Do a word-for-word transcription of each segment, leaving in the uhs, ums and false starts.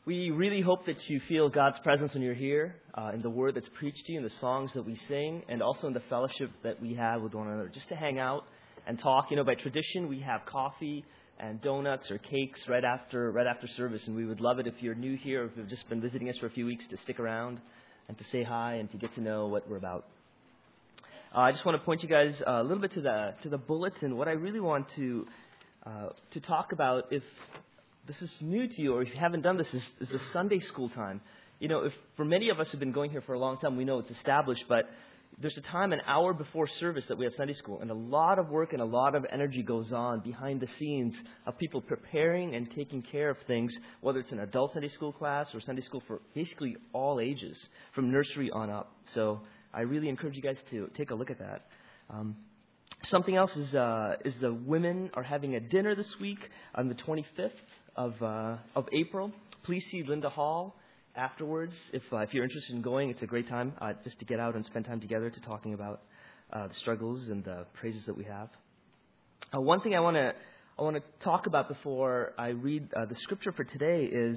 We really hope that you feel God's presence when you're here, uh, in the word that's preached to you, in the songs that we sing, and also in the fellowship that we have with one another, just to hang out and talk. You know, by tradition, we have coffee and donuts or cakes right after right after service, and we would love it if you're new here or if you've just been visiting us for a few weeks to stick around and to say hi and to get to know what we're about. Uh, I just want to point you guys uh, a little bit to the to the bulletin. What I really want to uh, to talk about, if this is new to you or if you haven't done this, is, is the Sunday school time. You know, if for many of us who've been going here for a long time, we know it's established, but there's a time, an hour before service, that we have Sunday school, and a lot of work and a lot of energy goes on behind the scenes of people preparing and taking care of things, whether it's an adult Sunday school class or Sunday school for basically all ages, from nursery on up. So I really encourage you guys to take a look at that. Um, something else is uh, is the women are having a dinner this week on the twenty-fifth of uh, of April. Please see Linda Hall afterwards. If uh, if you're interested in going, it's a great time uh, just to get out and spend time together to talking about uh, the struggles and the praises that we have. Uh, one thing I want to I want to talk about before I read uh, the scripture for today is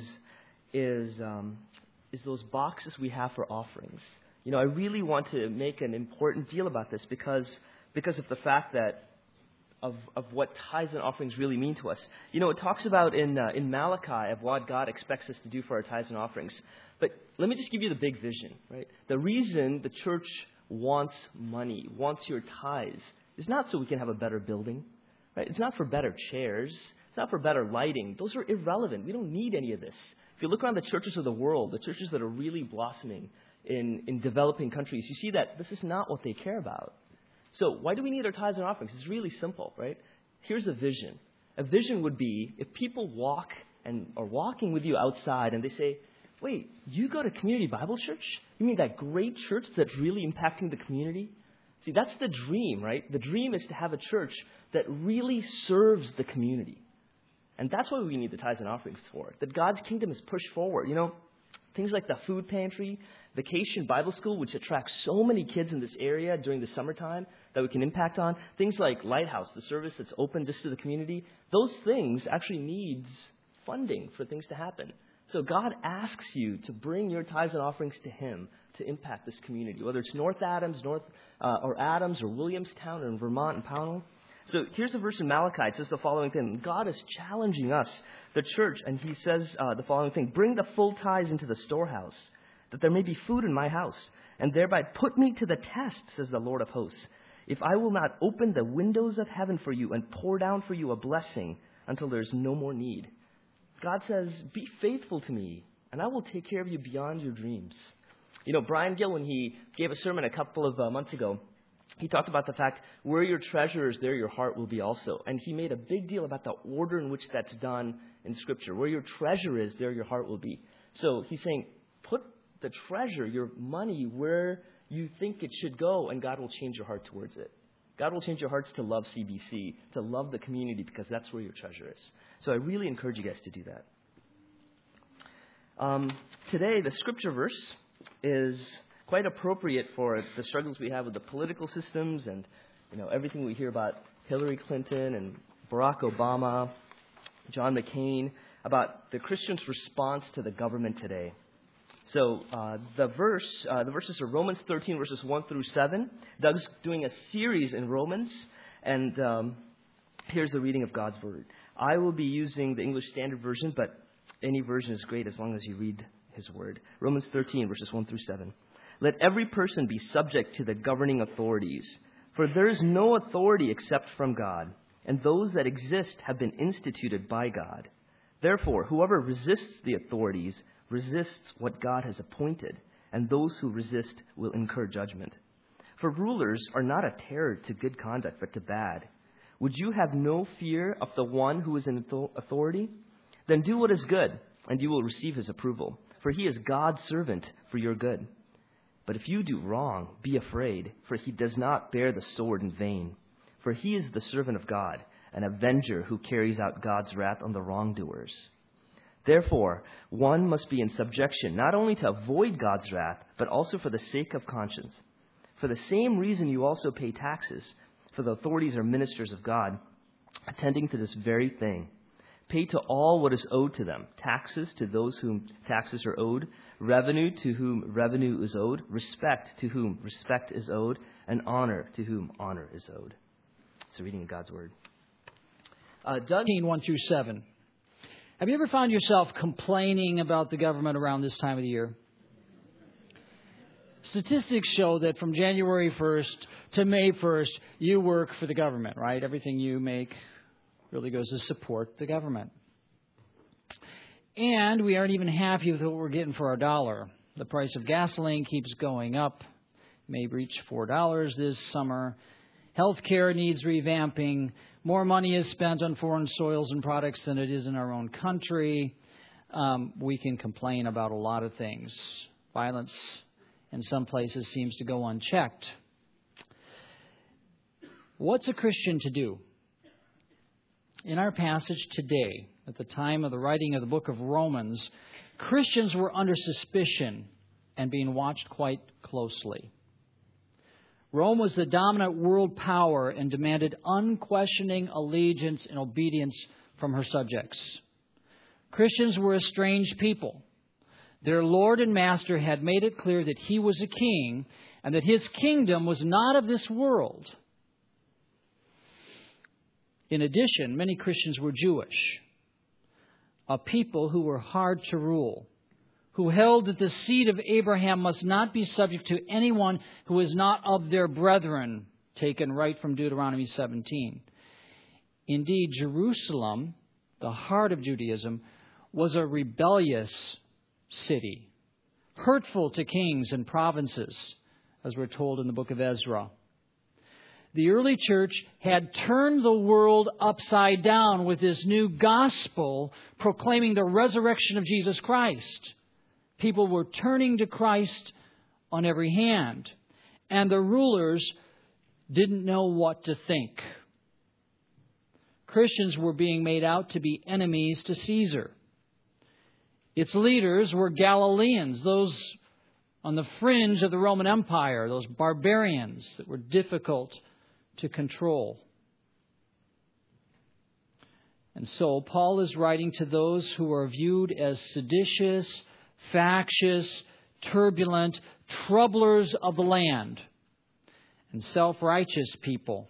is um, is those boxes we have for offerings. You know, I really want to make an important deal about this because because of the fact that Of, of what tithes and offerings really mean to us. You know, it talks about in uh, in Malachi of what God expects us to do for our tithes and offerings. But let me just give you the big vision, right? The reason the church wants money, wants your tithes, is not so we can have a better building, right? It's not for better chairs. It's not for better lighting. Those are irrelevant. We don't need any of this. If you look around the churches of the world, the churches that are really blossoming in, in developing countries, you see that this is not what they care about. So why do we need our tithes and offerings? It's really simple, right? Here's a vision. A vision would be if people walk and are walking with you outside and they say, wait, you go to Community Bible Church? You mean that great church that's really impacting the community? See, that's the dream, right? The dream is to have a church that really serves the community. And that's what we need the tithes and offerings for, that God's kingdom is pushed forward. You know, things like the food pantry, Vacation Bible School, which attracts so many kids in this area during the summertime that we can impact on. Things like Lighthouse, the service that's open just to the community. Those things actually needs funding for things to happen. So God asks you to bring your tithes and offerings to Him to impact this community, whether it's North Adams, North uh, or Adams or Williamstown or in Vermont and Pownell. So here's a verse in Malachi. It says the following thing. God is challenging us, the church, and He says uh, the following thing. Bring the full tithes into the storehouse, that there may be food in my house, and thereby put me to the test, says the Lord of hosts, if I will not open the windows of heaven for you and pour down for you a blessing until there's no more need. God says, be faithful to me, and I will take care of you beyond your dreams. You know, Brian Gill, when he gave a sermon a couple of uh, months ago, he talked about the fact, where your treasure is, there your heart will be also. And he made a big deal about the order in which that's done in Scripture. Where your treasure is, there your heart will be. So he's saying, put the treasure, your money, where you think it should go, and God will change your heart towards it. God will change your hearts to love C B C, to love the community, because that's where your treasure is. So I really encourage you guys to do that. Um, today, the scripture verse is quite appropriate for the struggles we have with the political systems and, you know, everything we hear about Hillary Clinton and Barack Obama, John McCain, about the Christians' response to the government today. So uh, the verse, uh, the verses are Romans thirteen, verses one through seven. Doug's doing a series in Romans, and um, here's the reading of God's Word. I will be using the English Standard Version, but any version is great as long as you read His Word. Romans thirteen, verses one through seven. Let every person be subject to the governing authorities, for there is no authority except from God, and those that exist have been instituted by God. Therefore, whoever resists the authorities resists what God has appointed, and those who resist will incur judgment. For rulers are not a terror to good conduct, but to bad. Would you have no fear of the one who is in authority? Then do what is good, and you will receive his approval, for he is God's servant for your good. But if you do wrong, be afraid, for he does not bear the sword in vain. For he is the servant of God, an avenger who carries out God's wrath on the wrongdoers. Therefore, one must be in subjection, not only to avoid God's wrath, but also for the sake of conscience. For the same reason you also pay taxes, for the authorities are ministers of God, attending to this very thing. Pay to all what is owed to them. Taxes to those whom taxes are owed. Revenue to whom revenue is owed. Respect to whom respect is owed. And honor to whom honor is owed. So reading of God's Word. Uh, Doug, one through seven. Have you ever found yourself complaining about the government around this time of the year? Statistics show that from January first to May first, you work for the government, right? Everything you make really goes to support the government. And we aren't even happy with what we're getting for our dollar. The price of gasoline keeps going up. May reach four dollars this summer. Healthcare needs revamping. More money is spent on foreign soils and products than it is in our own country. Um, we can complain about a lot of things. Violence in some places seems to go unchecked. What's a Christian to do? In our passage today, at the time of the writing of the book of Romans, Christians were under suspicion and being watched quite closely. Rome was the dominant world power and demanded unquestioning allegiance and obedience from her subjects. Christians were a strange people. Their Lord and Master had made it clear that He was a king and that His kingdom was not of this world. In addition, many Christians were Jewish, a people who were hard to rule, who held that the seed of Abraham must not be subject to anyone who is not of their brethren, taken right from Deuteronomy seventeen. Indeed, Jerusalem, the heart of Judaism, was a rebellious city, hurtful to kings and provinces, as we're told in the book of Ezra. The early church had turned the world upside down with this new gospel proclaiming the resurrection of Jesus Christ. People were turning to Christ on every hand, and the rulers didn't know what to think. Christians were being made out to be enemies to Caesar. Its leaders were Galileans, those on the fringe of the Roman Empire, those barbarians that were difficult to control. And so Paul is writing to those who are viewed as seditious, factious, turbulent, troublers of the land, and self-righteous people.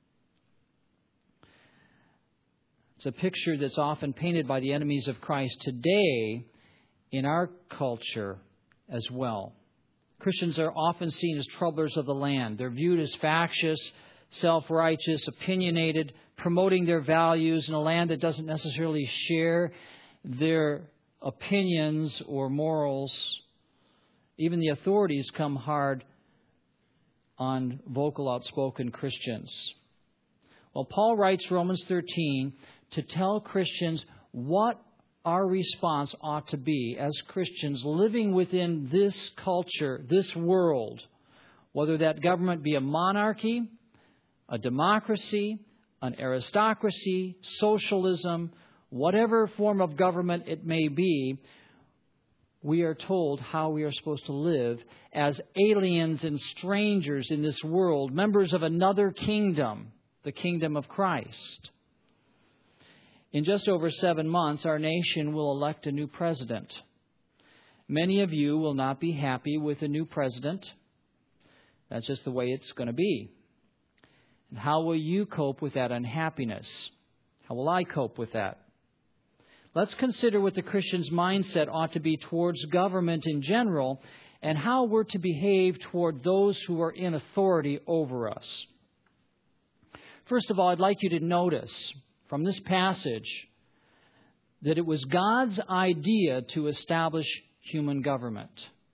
It's a picture that's often painted by the enemies of Christ today in our culture as well. Christians are often seen as troublers of the land. They're viewed as factious, self-righteous, opinionated, promoting their values in a land that doesn't necessarily share their opinions or morals. Even the authorities come hard on vocal, outspoken Christians. Well, Paul writes Romans thirteen to tell Christians what our response ought to be as Christians living within this culture, this world, whether that government be a monarchy, a democracy, an aristocracy, socialism, whatever form of government it may be. We are told how we are supposed to live as aliens and strangers in this world, members of another kingdom, the kingdom of Christ. In just over seven months, our nation will elect a new president. Many of you will not be happy with a new president. That's just the way it's going to be. And how will you cope with that unhappiness? How will I cope with that? Let's consider what the Christian's mindset ought to be towards government in general and how we're to behave toward those who are in authority over us. First of all, I'd like you to notice from this passage that it was God's idea to establish human government.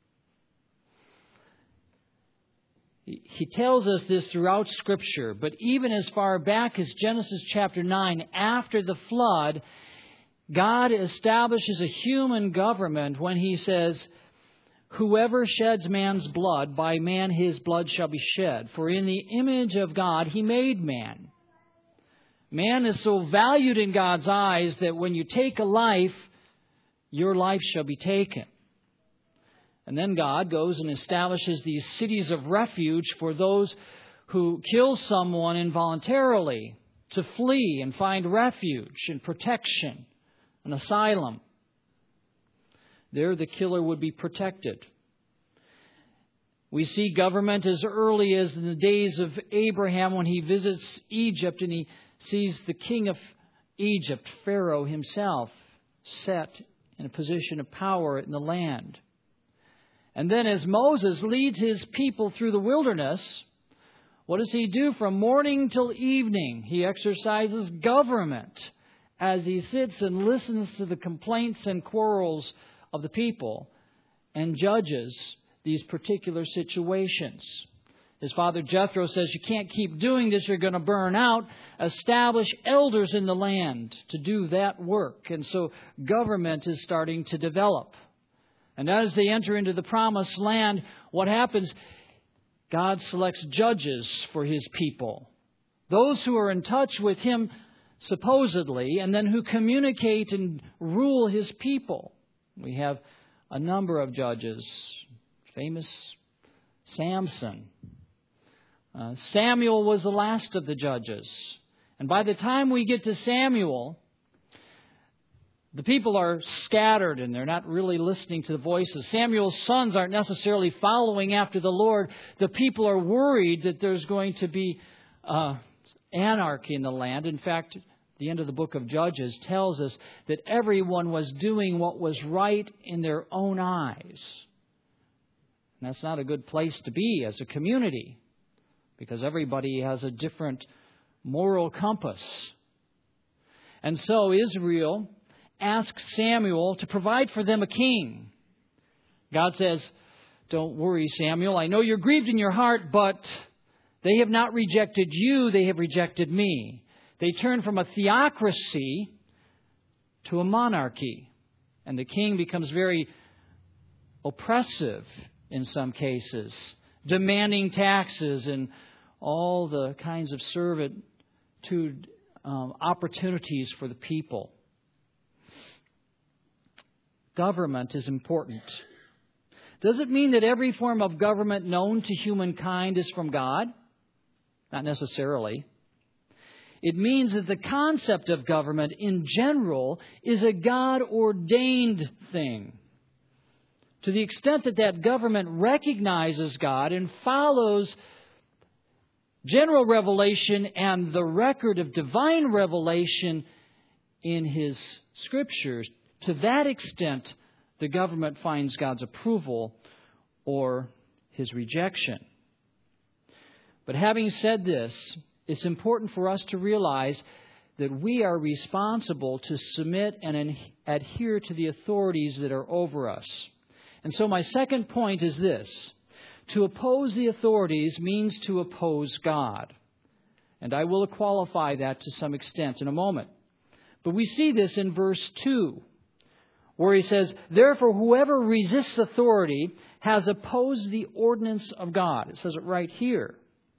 He tells us this throughout Scripture, but even as far back as Genesis chapter nine, after the flood, God establishes a human government when He says, "Whoever sheds man's blood, by man his blood shall be shed. For in the image of God He made man." Man is so valued in God's eyes that when you take a life, your life shall be taken. And then God goes and establishes these cities of refuge for those who kill someone involuntarily. to flee and find refuge and protection, an asylum. There the killer would be protected. We see government as early as in the days of Abraham when he visits Egypt and he sees the king of Egypt, Pharaoh himself, set in a position of power in the land. And then as Moses leads his people through the wilderness, what does he do from morning till evening? He exercises government as he sits and listens to the complaints and quarrels of the people and judges these particular situations. His father Jethro says, you can't keep doing this, you're going to burn out. Establish elders in the land to do that work. And so government is starting to develop. And as they enter into the promised land, what happens? God selects judges for His people. Those who are in touch with Him, supposedly, and then who communicate and rule His people. We have a number of judges. Famous Samson. Uh, Samuel was the last of the judges. And by the time we get to Samuel, the people are scattered and they're not really listening to the voices. Samuel's sons aren't necessarily following after the Lord. The people are worried that there's going to be uh, anarchy in the land. In fact, the end of the book of Judges tells us that everyone was doing what was right in their own eyes. And that's not a good place to be as a community, because everybody has a different moral compass. And so Israel asks Samuel to provide for them a king. God says, don't worry, Samuel. I know you're grieved in your heart, but they have not rejected you. They have rejected me. They turn from a theocracy to a monarchy. And the king becomes very oppressive in some cases, demanding taxes and all the kinds of servitude um, opportunities for the people. Government is important. Does it mean that every form of government known to humankind is from God? Not necessarily. It means that the concept of government in general is a God-ordained thing. To the extent that that government recognizes God and follows general revelation and the record of divine revelation in His Scriptures, to that extent, the government finds God's approval or His rejection. But having said this, it's important for us to realize that we are responsible to submit and adhere to the authorities that are over us. And so my second point is this. To oppose the authorities means to oppose God. And I will qualify that to some extent in a moment. But we see this in verse two, where he says, therefore whoever resists authority has opposed the ordinance of God. It says it right here.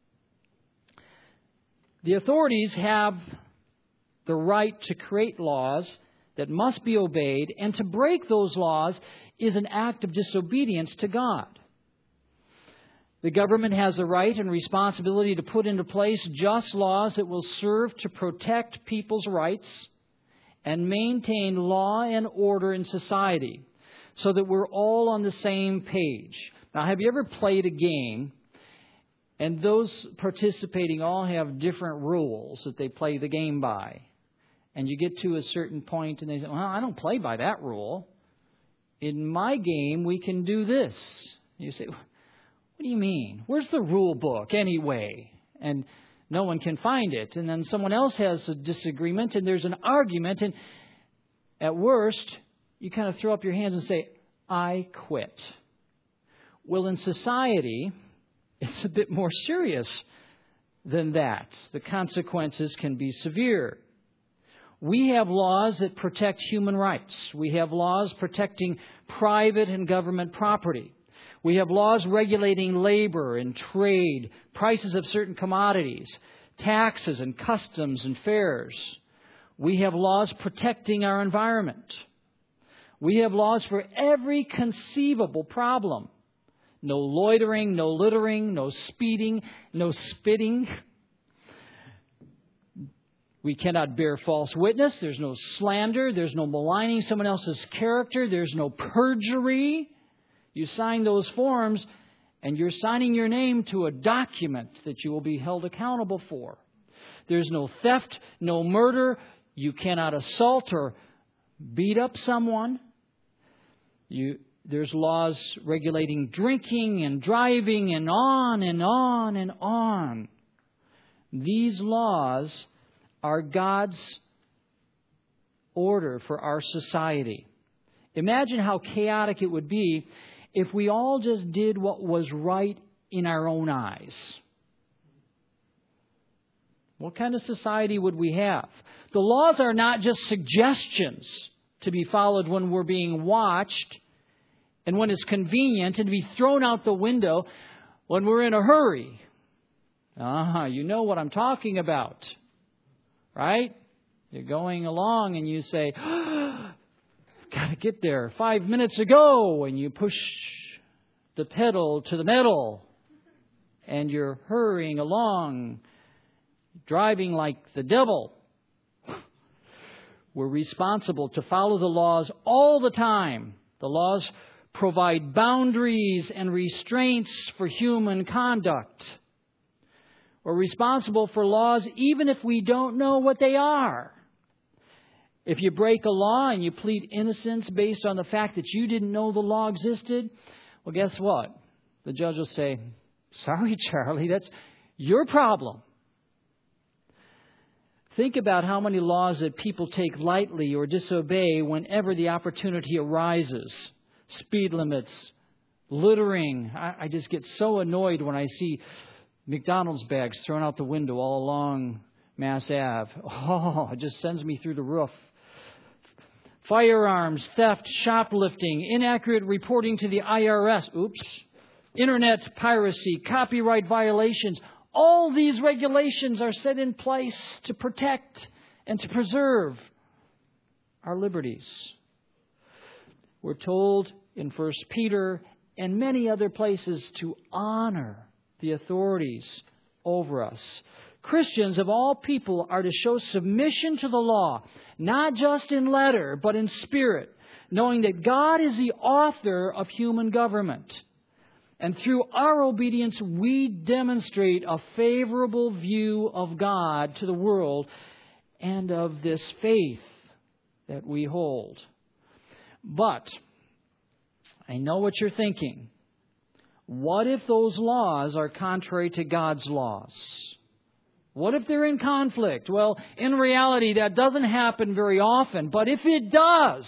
The authorities have the right to create laws that must be obeyed, and to break those laws is an act of disobedience to God. The government has a right and responsibility to put into place just laws that will serve to protect people's rights and maintain law and order in society so that we're all on the same page. Now, have you ever played a game and those participating all have different rules that they play the game by? And you get to a certain point and they say, well, I don't play by that rule. In my game, we can do this. You say, what do you mean? Where's the rule book anyway? And no one can find it. And then someone else has a disagreement and there's an argument. And at worst, you kind of throw up your hands and say, I quit. Well, in society, it's a bit more serious than that. The consequences can be severe. We have laws that protect human rights. We have laws protecting private and government property. We have laws regulating labor and trade, prices of certain commodities, taxes and customs and fares. We have laws protecting our environment. We have laws for every conceivable problem. No loitering, no littering, no speeding, no spitting. We cannot bear false witness. There's no slander. There's no maligning someone else's character. There's no perjury. You sign those forms, and you're signing your name to a document that you will be held accountable for. There's no theft, no murder. You cannot assault or beat up someone. You, there's laws regulating drinking and driving and on and on and on. These laws are God's order for our society. Imagine how chaotic it would be if we all just did what was right in our own eyes. What kind of society would we have? The laws are not just suggestions to be followed when we're being watched and when it's convenient, and to be thrown out the window when we're in a hurry. Ah, you know what I'm talking about. Right? You're going along and you say, oh, got to get there five minutes ago. And you push the pedal to the metal. And you're hurrying along, driving like the devil. We're responsible to follow the laws all the time. The laws provide boundaries and restraints for human conduct. We're responsible for laws even if we don't know what they are. If you break a law and you plead innocence based on the fact that you didn't know the law existed, well, guess what? The judge will say, sorry, Charlie, that's your problem. Think about how many laws that people take lightly or disobey whenever the opportunity arises. Speed limits, littering. I, I just get so annoyed when I see McDonald's bags thrown out the window all along Mass Ave. Oh, it just sends me through the roof. Firearms, theft, shoplifting, inaccurate reporting to the I R S. Oops. Internet piracy, copyright violations. All these regulations are set in place to protect and to preserve our liberties. We're told in First Peter and many other places to honor the authorities over us. Christians of all people are to show submission to the law, not just in letter, but in spirit, knowing that God is the author of human government. And through our obedience, we demonstrate a favorable view of God to the world and of this faith that we hold. But I know what you're thinking. What if those laws are contrary to God's laws? What if they're in conflict? Well, in reality, that doesn't happen very often. But if it does,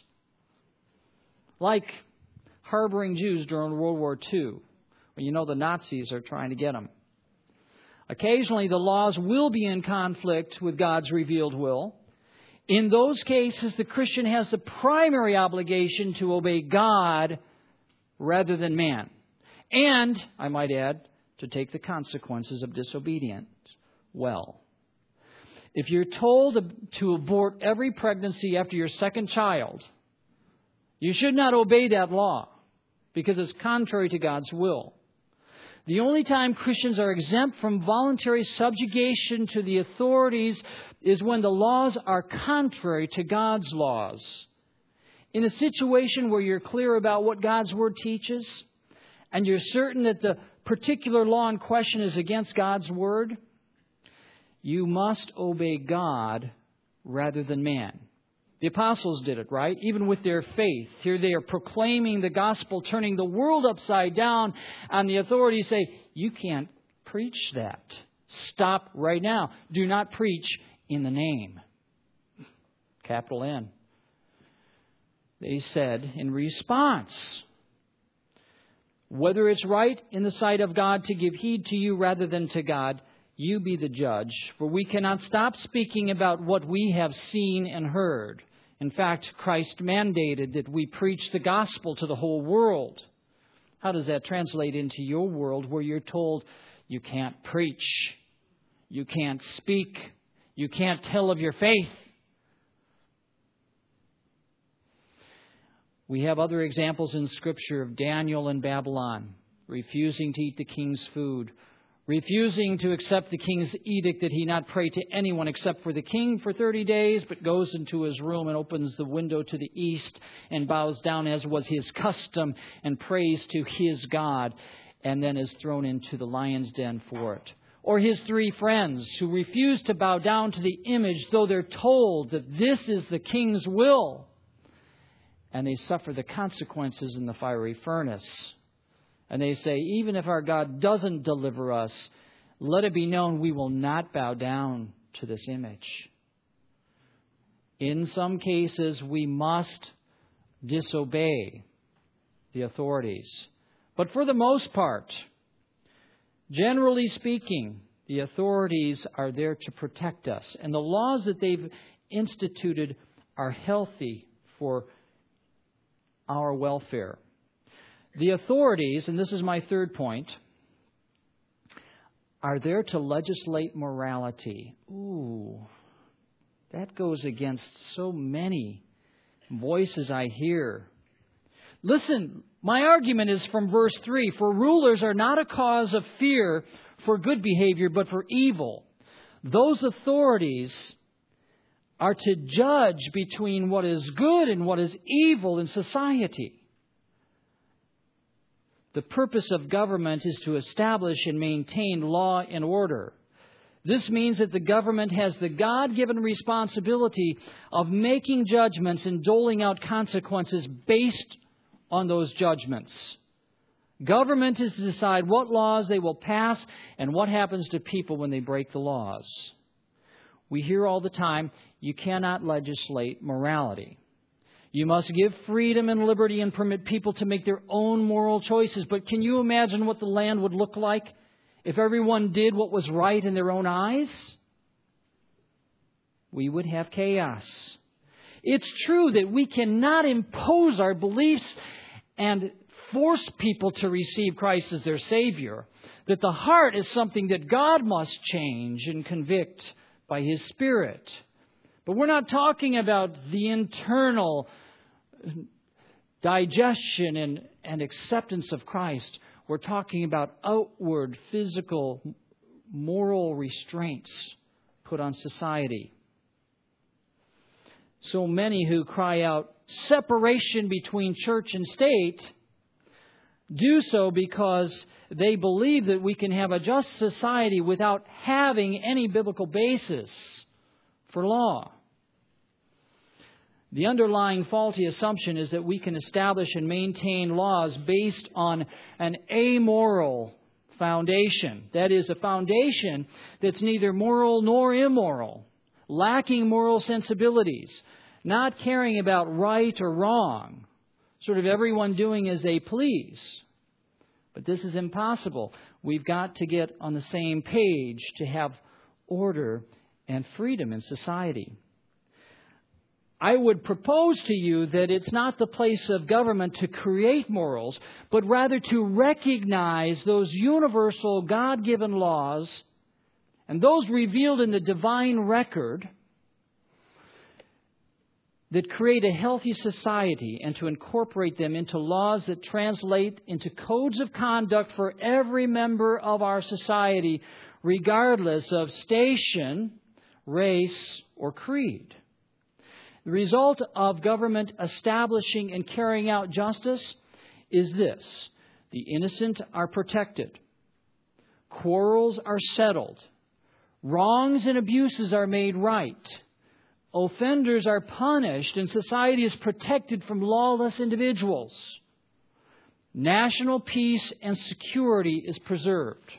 like harboring Jews during World War Two, when you know the Nazis are trying to get them. Occasionally, the laws will be in conflict with God's revealed will. In those cases, the Christian has the primary obligation to obey God rather than man. And, I might add, to take the consequences of disobedience well. If you're told to abort every pregnancy after your second child, you should not obey that law because it's contrary to God's will. The only time Christians are exempt from voluntary subjugation to the authorities is when the laws are contrary to God's laws. In a situation where you're clear about what God's Word teaches, and you're certain that the particular law in question is against God's Word, you must obey God rather than man. The apostles did it, right? Even with their faith. Here they are proclaiming the gospel, turning the world upside down, and the authorities say, you can't preach that. Stop right now. Do not preach in the name. Capital N. They said in response, whether it's right in the sight of God to give heed to you rather than to God, you be the judge, for we cannot stop speaking about what we have seen and heard. In fact, Christ mandated that we preach the gospel to the whole world. How does that translate into your world where you're told you can't preach, you can't speak, you can't tell of your faith? We have other examples in Scripture of Daniel in Babylon refusing to eat the king's food, refusing to accept the king's edict that he not pray to anyone except for the king for thirty days, but goes into his room and opens the window to the east and bows down as was his custom and prays to his God, and then is thrown into the lion's den for it. Or his three friends who refuse to bow down to the image, though they're told that this is the king's will, and they suffer the consequences in the fiery furnace. And they say, even if our God doesn't deliver us, let it be known we will not bow down to this image. In some cases, we must disobey the authorities. But for the most part, generally speaking, the authorities are there to protect us. And the laws that they've instituted are healthy for our welfare. The authorities, and this is my third point, are there to legislate morality. Ooh, that goes against so many voices I hear. Listen, my argument is from verse three. For rulers are not a cause of fear for good behavior, but for evil. Those authorities are to judge between what is good and what is evil in society. The purpose of government is to establish and maintain law and order. This means that the government has the God-given responsibility of making judgments and doling out consequences based on those judgments. Government is to decide what laws they will pass and what happens to people when they break the laws. We hear all the time, you cannot legislate morality. You must give freedom and liberty and permit people to make their own moral choices. But can you imagine what the land would look like if everyone did what was right in their own eyes? We would have chaos. It's true that we cannot impose our beliefs and force people to receive Christ as their Savior. That the heart is something that God must change and convict by His Spirit. But we're not talking about the internal digestion and, and acceptance of Christ. We're talking about outward, physical, moral restraints put on society. So many who cry out separation between church and state do so because they believe that we can have a just society without having any biblical basis for law. The underlying faulty assumption is that we can establish and maintain laws based on an amoral foundation. That is, a foundation that's neither moral nor immoral, lacking moral sensibilities, not caring about right or wrong, sort of everyone doing as they please. But this is impossible. We've got to get on the same page to have order and freedom in society. I would propose to you that it's not the place of government to create morals, but rather to recognize those universal God-given laws and those revealed in the divine record that create a healthy society, and to incorporate them into laws that translate into codes of conduct for every member of our society, regardless of station, race, or creed. The result of government establishing and carrying out justice is this: the innocent are protected, quarrels are settled, wrongs and abuses are made right, offenders are punished, and society is protected from lawless individuals. National peace and security is preserved.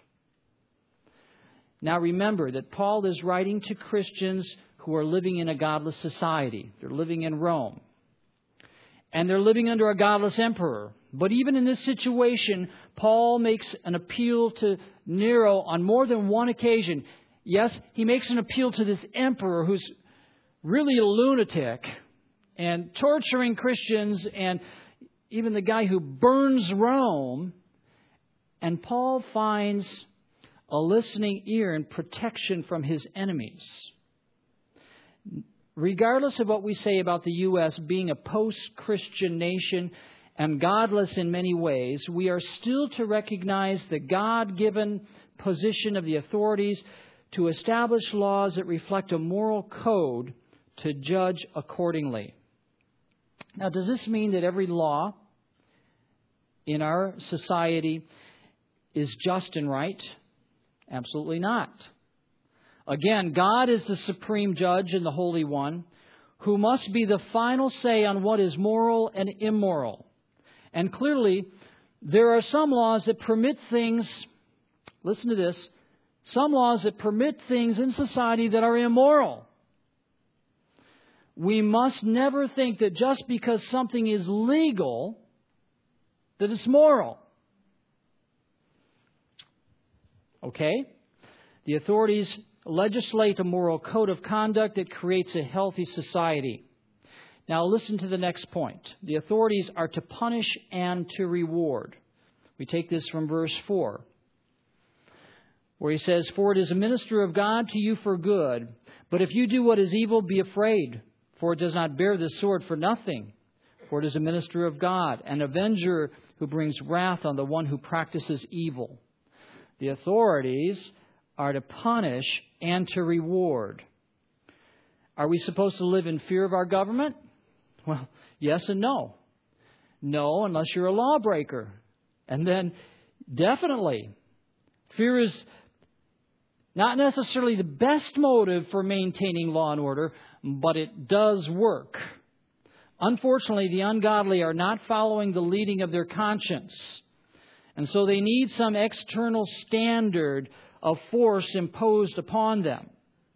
Now remember that Paul is writing to Christians who are living in a godless society. They're living in Rome. And they're living under a godless emperor. But even in this situation, Paul makes an appeal to Nero on more than one occasion. Yes, he makes an appeal to this emperor who's really a lunatic and torturing Christians, and even the guy who burns Rome. And Paul finds a listening ear and protection from his enemies. Regardless of what we say about the U S being a post-Christian nation and godless in many ways, we are still to recognize the God-given position of the authorities to establish laws that reflect a moral code to judge accordingly. Now, does this mean that every law in our society is just and right? Absolutely not. Again, God is the supreme judge and the Holy One, who must be the final say on what is moral and immoral. And clearly, there are some laws that permit things, listen to this, some laws that permit things in society that are immoral. We must never think that just because something is legal, that it's moral. Okay? The authorities legislate a moral code of conduct that creates a healthy society. Now listen to the next point. The authorities are to punish and to reward. We take this from verse four, where he says, "For it is a minister of God to you for good. But if you do what is evil, be afraid, for it does not bear the sword for nothing. For it is a minister of God, an avenger who brings wrath on the one who practices evil." The authorities are to punish and to reward. Are we supposed to live in fear of our government? Well, yes and no. No, unless you're a lawbreaker. And then, definitely, fear is not necessarily the best motive for maintaining law and order, but it does work. Unfortunately, the ungodly are not following the leading of their conscience. And so they need some external standard of force imposed upon them.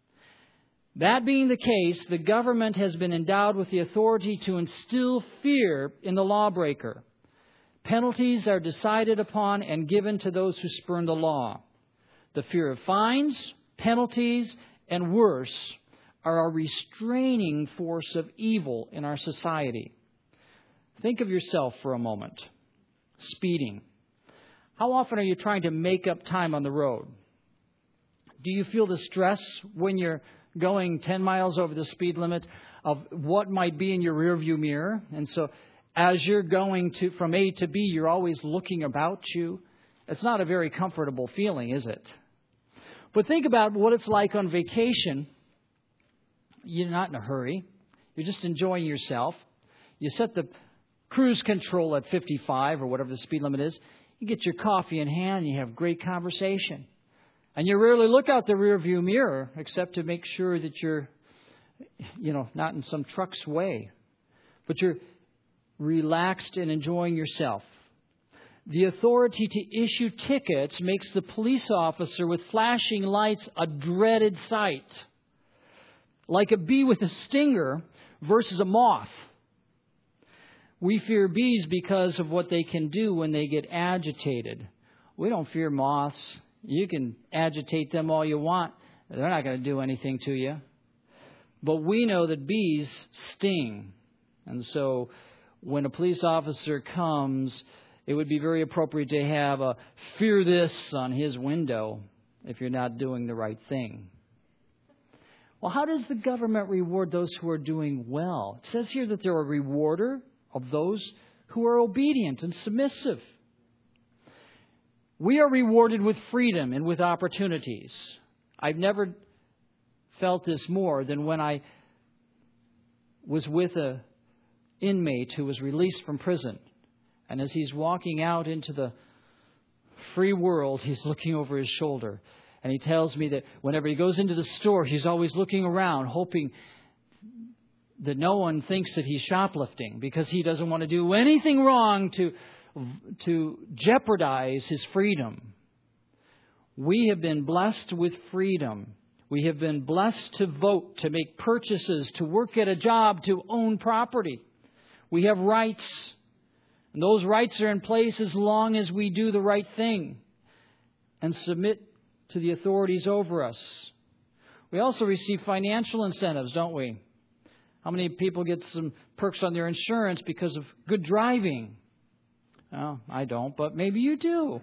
That being the case, the government has been endowed with the authority to instill fear in the lawbreaker. Penalties are decided upon and given to those who spurn the law. The fear of fines, penalties, and worse are a restraining force of evil in our society. Think of yourself for a moment. Speeding. How often are you trying to make up time on the road? Do you feel the stress when you're going ten miles over the speed limit of what might be in your rearview mirror? And so as you're going to from A to B, you're always looking about you. It's not a very comfortable feeling, is it? But think about what it's like on vacation. You're not in a hurry. You're just enjoying yourself. You set the cruise control at fifty-five or whatever the speed limit is. You get your coffee in hand and you have great conversation. And you rarely look out the rearview mirror except to make sure that you're, you know, not in some truck's way. But you're relaxed and enjoying yourself. The authority to issue tickets makes the police officer with flashing lights a dreaded sight. Like a bee with a stinger versus a moth. We fear bees because of what they can do when they get agitated. We don't fear moths. You can agitate them all you want. They're not going to do anything to you. But we know that bees sting. And so when a police officer comes, it would be very appropriate to have a fear this on his window if you're not doing the right thing. Well, how does the government reward those who are doing well? It says here that they're a rewarder of those who are obedient and submissive. We are rewarded with freedom and with opportunities. I've never felt this more than when I was with an inmate who was released from prison. And as he's walking out into the free world, he's looking over his shoulder. And he tells me that whenever he goes into the store, he's always looking around, hoping that no one thinks that he's shoplifting, because he doesn't want to do anything wrong to to jeopardize his freedom. We have been blessed with freedom. We have been blessed to vote, to make purchases, to work at a job, to own property. We have rights. And those rights are in place as long as we do the right thing and submit to the authorities over us. We also receive financial incentives, don't we? How many people get some perks on their insurance because of good driving? Well, I don't, but maybe you do.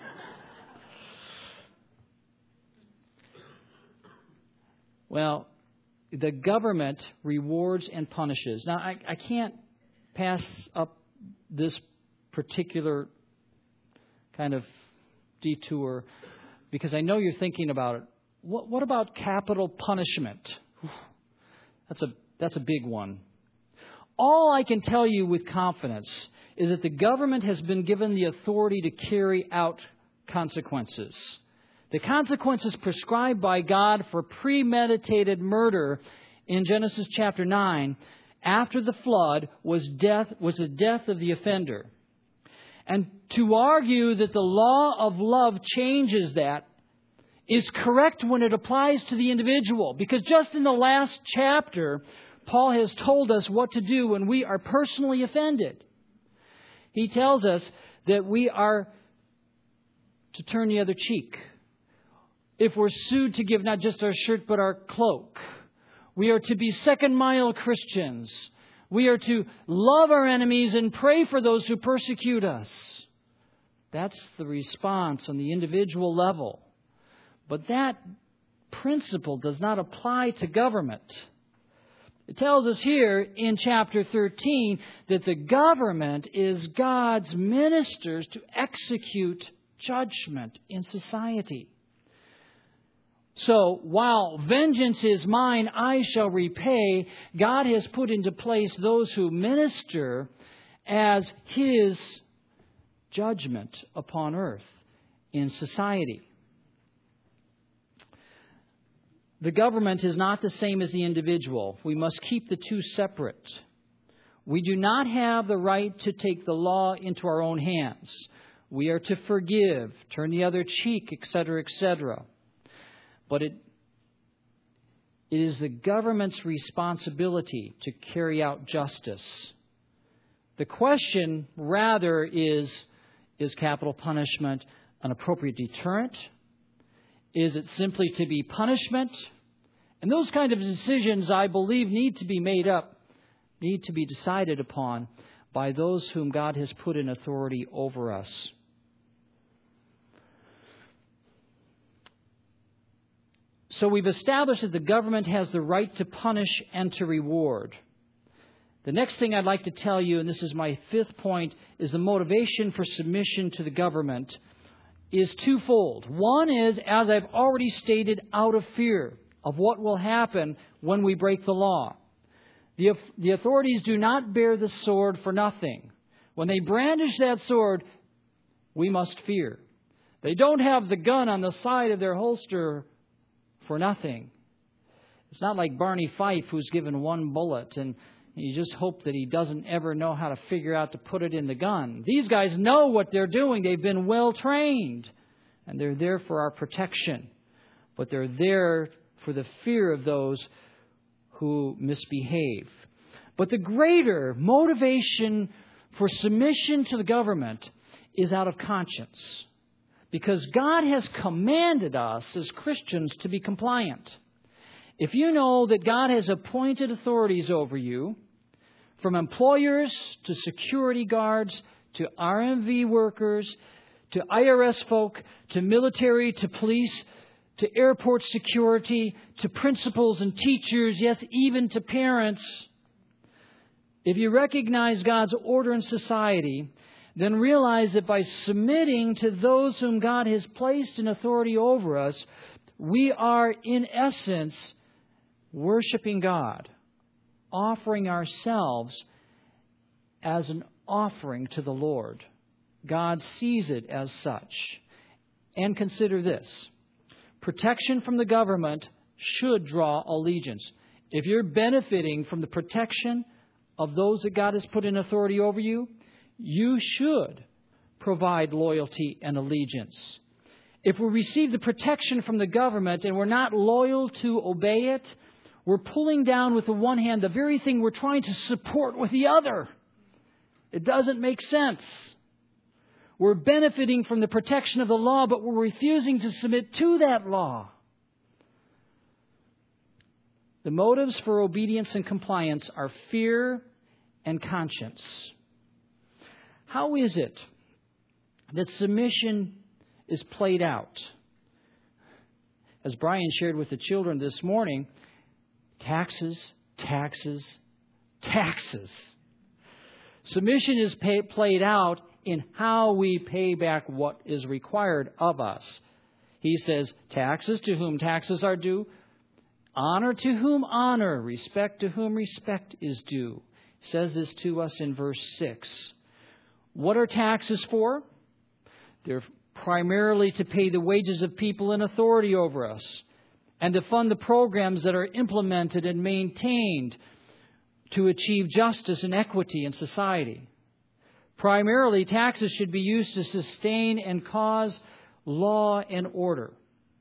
Well, the government rewards and punishes. Now, I, I can't pass up this particular kind of detour because I know you're thinking about it. What, what about capital punishment? That's a, that's a big one. All I can tell you with confidence is that the government has been given the authority to carry out consequences. The consequences prescribed by God for premeditated murder in Genesis chapter nine after the flood was death was the death of the offender. And to argue that the law of love changes that is correct when it applies to the individual. Because just in the last chapter, Paul has told us what to do when we are personally offended. He tells us that we are to turn the other cheek. If we're sued, to give not just our shirt but our cloak. We are to be second mile Christians. We are to love our enemies and pray for those who persecute us. That's the response on the individual level. But that principle does not apply to government. It tells us here in chapter thirteen that the government is God's ministers to execute judgment in society. So, while vengeance is mine, I shall repay, God has put into place those who minister as His judgment upon earth in society. The government is not the same as the individual. We must keep the two separate. We do not have the right to take the law into our own hands. We are to forgive, turn the other cheek, et cetera, et cetera. But it, it is the government's responsibility to carry out justice. The question, rather, is, is capital punishment an appropriate deterrent? Is it simply to be punishment? And those kind of decisions, I believe, need to be made up, need to be decided upon by those whom God has put in authority over us. So we've established that the government has the right to punish and to reward. The next thing I'd like to tell you, and this is my fifth point, is the motivation for submission to the government is twofold. One is, as I've already stated, out of fear of what will happen when we break the law. The, the authorities do not bear the sword for nothing. When they brandish that sword, we must fear. They don't have the gun on the side of their holster for nothing. It's not like Barney Fife, who's given one bullet and you just hope that he doesn't ever know how to figure out to put it in the gun. These guys know what they're doing. They've been well trained. And they're there for our protection. But they're there for the fear of those who misbehave. But the greater motivation for submission to the government is out of conscience. Because God has commanded us as Christians to be compliant. If you know that God has appointed authorities over you, from employers to security guards to R M V workers to I R S folk to military to police to airport security to principals and teachers, yes, even to parents, if you recognize God's order in society, then realize that by submitting to those whom God has placed in authority over us, we are in essence worshiping God, offering ourselves as an offering to the Lord. God sees it as such. And consider this. Protection from the government should draw allegiance. If you're benefiting from the protection of those that God has put in authority over you, you should provide loyalty and allegiance. If we receive the protection from the government and we're not loyal to obey it, we're pulling down with the one hand the very thing we're trying to support with the other. It doesn't make sense. We're benefiting from the protection of the law, but we're refusing to submit to that law. The motives for obedience and compliance are fear and conscience. How is it that submission is played out? As Brian shared with the children this morning, taxes, taxes, taxes. Submission is pay, played out in how we pay back what is required of us. He says, taxes to whom taxes are due, honor to whom honor, respect to whom respect is due. He says this to us in verse six. What are taxes for? They're primarily to pay the wages of people in authority over us and to fund the programs that are implemented and maintained to achieve justice and equity in society. Primarily, taxes should be used to sustain and cause law and order.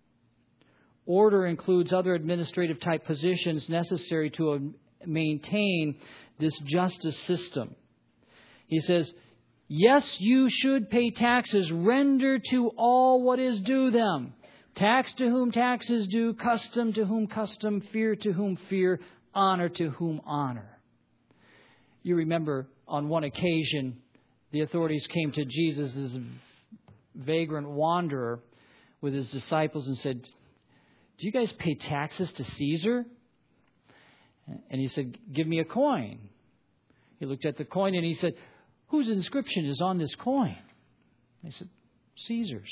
Order includes other administrative type positions necessary to maintain this justice system. He says, yes, you should pay taxes. Render to all what is due them. Tax to whom tax is due, custom to whom custom, fear to whom fear, honor to whom honor. You remember on one occasion, the authorities came to Jesus as a vagrant wanderer with his disciples and said, do you guys pay taxes to Caesar? And he said, give me a coin. He looked at the coin and he said, whose inscription is on this coin? They said, Caesar's.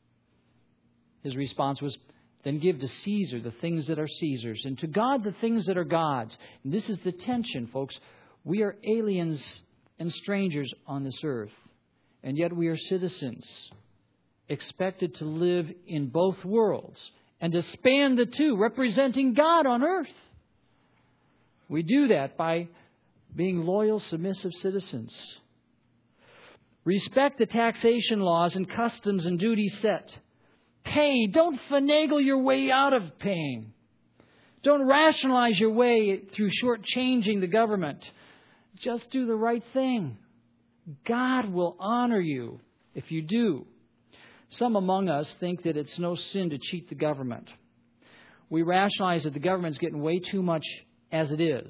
His response was, then give to Caesar the things that are Caesar's, and to God the things that are God's. And this is the tension, folks. We are aliens and strangers on this earth, and yet we are citizens, expected to live in both worlds and to span the two, representing God on earth. We do that by being loyal, submissive citizens. Respect the taxation laws and customs and duties set. Pay. Don't finagle your way out of paying. Don't rationalize your way through shortchanging the government. Just do the right thing. God will honor you if you do. Some among us think that it's no sin to cheat the government. We rationalize that the government's getting way too much as it is.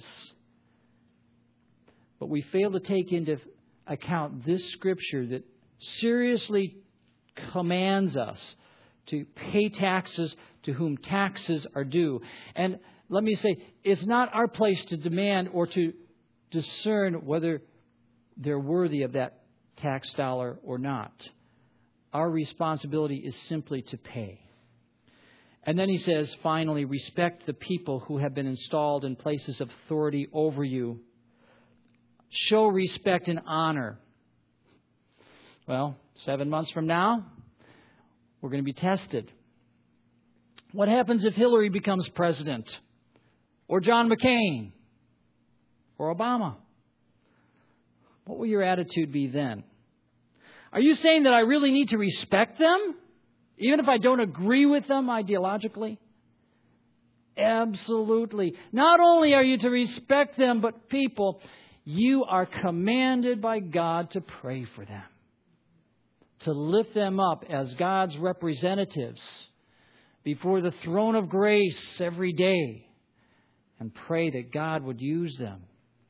But we fail to take into account this scripture that seriously commands us to pay taxes to whom taxes are due. And let me say, it's not our place to demand or to discern whether they're worthy of that tax dollar or not. Our responsibility is simply to pay. And then he says, finally, respect the people who have been installed in places of authority over you. Show respect and honor. Well, seven months from now, we're going to be tested. What happens if Hillary becomes president? Or John McCain? Or Obama? What will your attitude be then? Are you saying that I really need to respect them, even if I don't agree with them ideologically? Absolutely. Not only are you to respect them, but people, you are commanded by God to pray for them, to lift them up as God's representatives before the throne of grace every day, and pray that God would use them.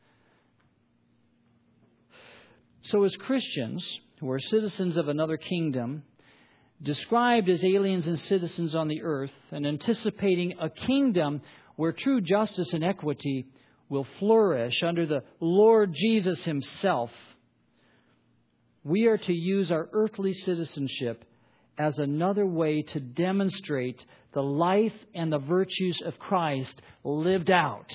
So as Christians, who are citizens of another kingdom, described as aliens and citizens on the earth, and anticipating a kingdom where true justice and equity will flourish under the Lord Jesus Himself, we are to use our earthly citizenship as another way to demonstrate the life and the virtues of Christ lived out.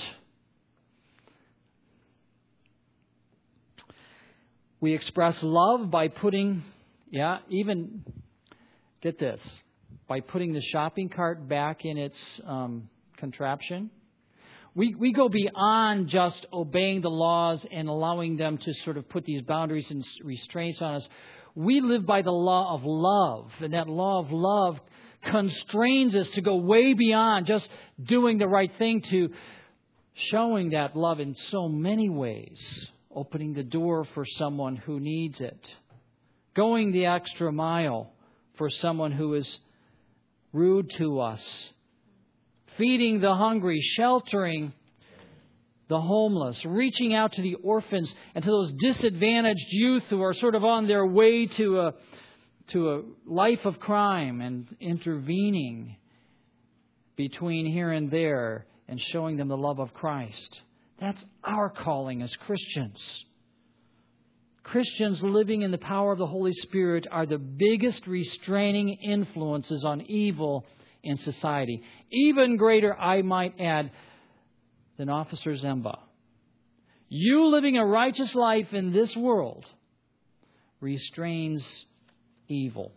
We express love by putting, yeah, even, get this, by putting the shopping cart back in its um, contraption. We we go beyond just obeying the laws and allowing them to sort of put these boundaries and restraints on us. We live by the law of love, and that law of love constrains us to go way beyond just doing the right thing to showing that love in so many ways. Opening the door for someone who needs it. Going the extra mile for someone who is rude to us. Feeding the hungry, sheltering the homeless, reaching out to the orphans and to those disadvantaged youth who are sort of on their way to a, to a life of crime, and intervening between here and there and showing them the love of Christ. That's our calling as Christians. Christians living in the power of the Holy Spirit are the biggest restraining influences on evil in society. Even greater, I might add, than Officer Zemba. You living a righteous life in this world restrains evil.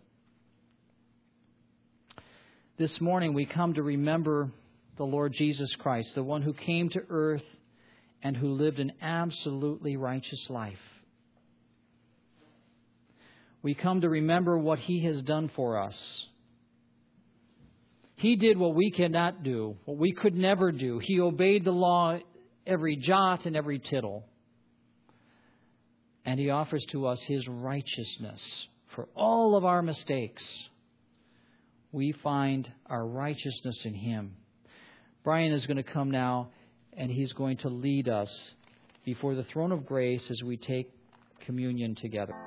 This morning we come to remember the Lord Jesus Christ, the one who came to earth and who lived an absolutely righteous life. We come to remember what He has done for us. He did what we cannot do, what we could never do. He obeyed the law every jot and every tittle. And He offers to us His righteousness for all of our mistakes. We find our righteousness in Him. Brian is going to come now, and he's going to lead us before the throne of grace as we take communion together.